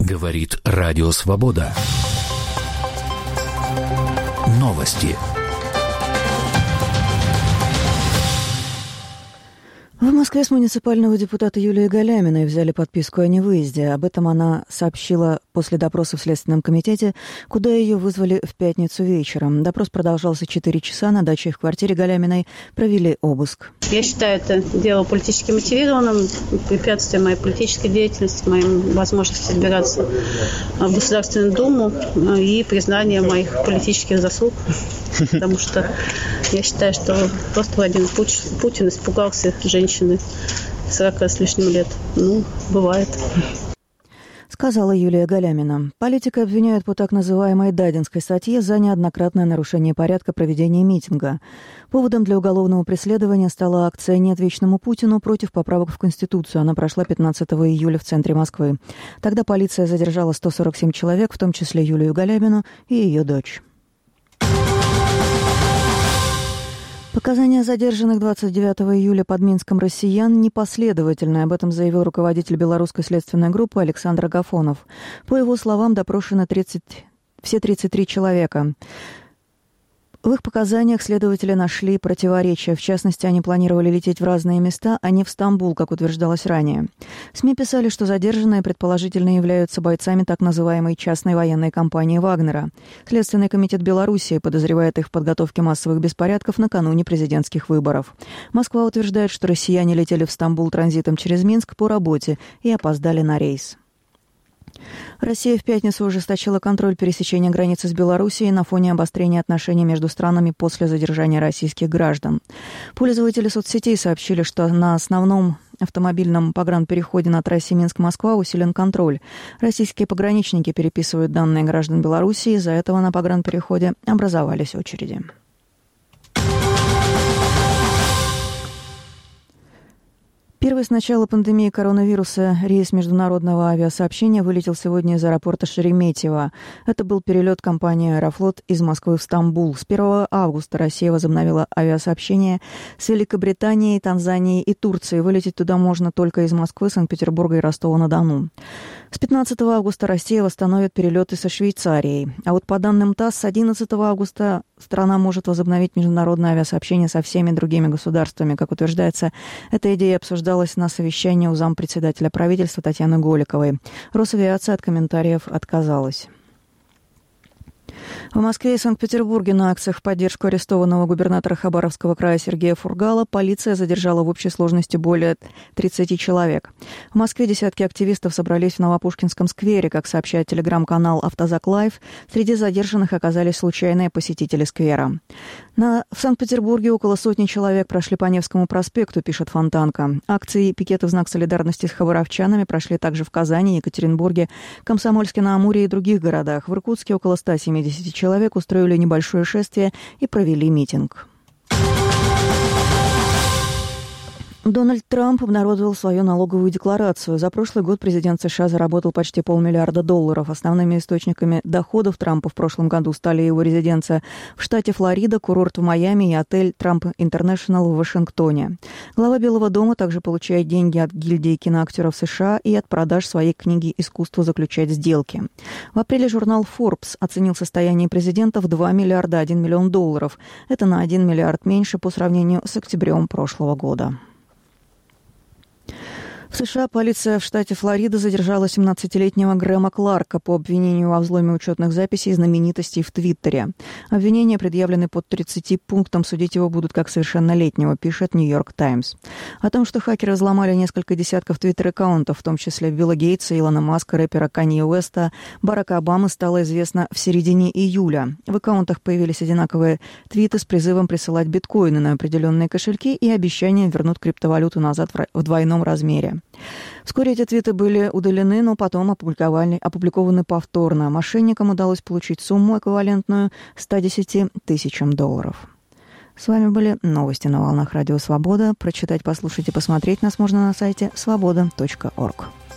Говорит Радио Свобода. Новости. В Москве с муниципального депутата Юлии Галяминой взяли подписку о невыезде. Об этом она сообщила после допроса в Следственном комитете, куда ее вызвали в пятницу вечером. Допрос продолжался 4 часа. На даче в квартире Галяминой провели обыск. Я считаю это дело политически мотивированным, препятствие моей политической деятельности, моим возможностям избираться в Государственную Думу и признание моих политических заслуг. Потому что я считаю, что просто Владимир Путин испугался женщины 40 с лишним лет. Бывает. Сказала Юлия Галямина. Политика обвиняют по так называемой Дадинской статье за неоднократное нарушение порядка проведения митинга. Поводом для уголовного преследования стала акция «Нет вечному Путину» против поправок в Конституцию. Она прошла 15 июля в центре Москвы. Тогда полиция задержала 147 человек, в том числе Юлию Галямину и ее дочь. Показания задержанных 29 июля под Минском россиян непоследовательны. Об этом заявил руководитель белорусской следственной группы Александр Агафонов. По его словам, допрошены все 33 человека. В их показаниях следователи нашли противоречия. В частности, они планировали лететь в разные места, а не в Стамбул, как утверждалось ранее. СМИ писали, что задержанные предположительно являются бойцами так называемой частной военной компании «Вагнера». Следственный комитет Белоруссии подозревает их в подготовке массовых беспорядков накануне президентских выборов. Москва утверждает, что россияне летели в Стамбул транзитом через Минск по работе и опоздали на рейс. Россия в пятницу ужесточила контроль пересечения границы с Белоруссией на фоне обострения отношений между странами после задержания российских граждан. Пользователи соцсетей сообщили, что на основном автомобильном погранпереходе на трассе Минск-Москва усилен контроль. Российские пограничники переписывают данные граждан Белоруссии, из-за этого на погранпереходе образовались очереди. Первый с начала пандемии коронавируса рейс международного авиасообщения вылетел сегодня из аэропорта Шереметьево. Это был перелет компании «Аэрофлот» из Москвы в Стамбул. С 1 августа Россия возобновила авиасообщение с Великобританией, Танзанией и Турцией. Вылететь туда можно только из Москвы, Санкт-Петербурга и Ростова-на-Дону. С 15 августа Россия восстановит перелеты со Швейцарией. А вот по данным ТАСС, с 11 августа страна может возобновить международное авиасообщение со всеми другими государствами. Как утверждается, эта идея обсуждалась на совещании у зампредседателя правительства Татьяны Голиковой. Росавиация от комментариев отказалась. В Москве и Санкт-Петербурге на акциях в поддержку арестованного губернатора Хабаровского края Сергея Фургала полиция задержала в общей сложности более 30 человек. В Москве десятки активистов собрались в Новопушкинском сквере. Как сообщает телеграм-канал «Автозак Лайв», среди задержанных оказались случайные посетители сквера. В Санкт-Петербурге около сотни человек прошли по Невскому проспекту, пишет Фонтанка. Акции и пикеты в знак солидарности с хабаровчанами прошли также в Казани, Екатеринбурге, Комсомольске-на-Амуре и других городах. В Иркутске около 170 человек устроили небольшое шествие и провели митинг. Дональд Трамп обнародовал свою налоговую декларацию. За прошлый год президент США заработал почти $500 миллиарда. Основными источниками доходов Трампа в прошлом году стали его резиденция в штате Флорида, курорт в Майами и отель «Трамп Интернешнл» в Вашингтоне. Глава Белого дома также получает деньги от гильдии киноактеров США и от продаж своей книги «Искусство заключать сделки». В апреле журнал Forbes оценил состояние президента в $2 миллиарда $1 миллион. Это на $1 миллиард меньше по сравнению с октябрем прошлого года. В США полиция в штате Флорида задержала 17-летнего Грэма Кларка по обвинению во взломе учетных записей знаменитостей в Твиттере. Обвинения предъявлены под 30 пунктам. Судить его будут как совершеннолетнего, пишет «Нью-Йорк Таймс». О том, что хакеры взломали несколько десятков твиттер-аккаунтов, в том числе Билла Гейтса, Илона Маска, рэпера Канье Уэста, Барака Обамы, стало известно в середине июля. В аккаунтах появились одинаковые твиты с призывом присылать биткоины на определенные кошельки и обещанием вернуть криптовалюту назад в двойном размере. Вскоре эти твиты были удалены, но потом опубликованы повторно. Мошенникам удалось получить сумму, эквивалентную $110 тысячам. С вами были новости на волнах Радио Свобода. Прочитать, послушать и посмотреть нас можно на сайте svoboda.org.